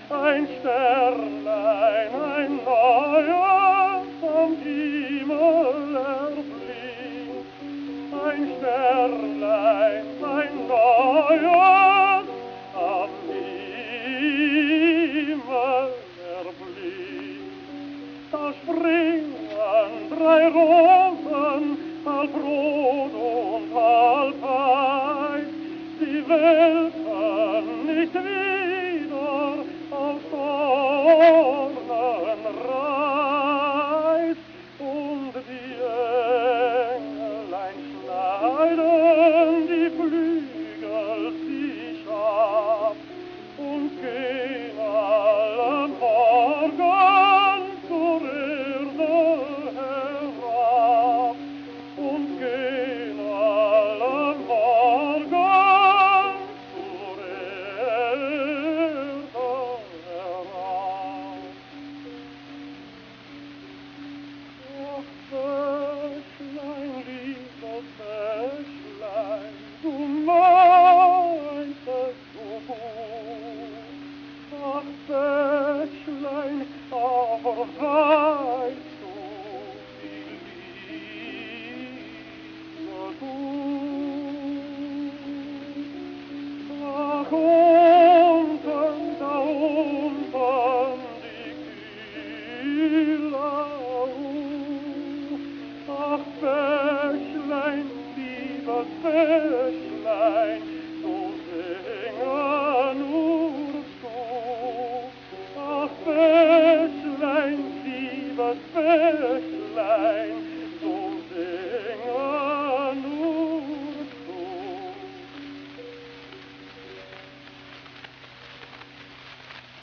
ein Sternlein, ein neues am Himmel erblinkt. Ein Sternlein, ein neues am Himmel erblinkt. Da springen drei Rosen, halb rot und halb weiß, sie welken nicht wieder auf Dornenreis. Und die Englein schneiden die Flügel sich ab und gehen alle Morgen zur Erde herab und gehen alle Morgen zur Erde herab. Ach, Bächlein, liebes Bächlein, du meinst es so gut. Ach, Bächlein, aber weißt du, wie Liebe tut? Ach, unten, da unten, die Kühler ruht. Ach, Bächlein, liebes Bächlein, so singe nur du. Ach, Bächlein, liebes Bächlein,